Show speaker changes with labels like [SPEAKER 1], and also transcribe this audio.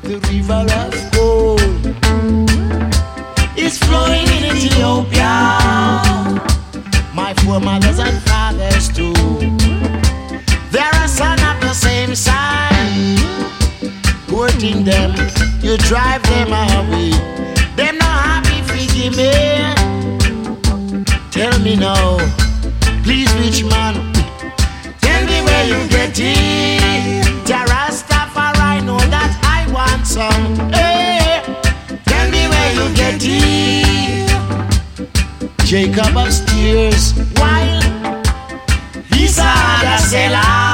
[SPEAKER 1] The river of gold is flowing in Ethiopia. My foremothers and fathers too, they're a son of the same side. Hurting them, you drive them away. Them not happy, forgive me. Tell me now, please, rich man, tell me where you get it. Rastafari know that I want some. Hey, tell me where you get it. Jacob upstairs while he's a seller.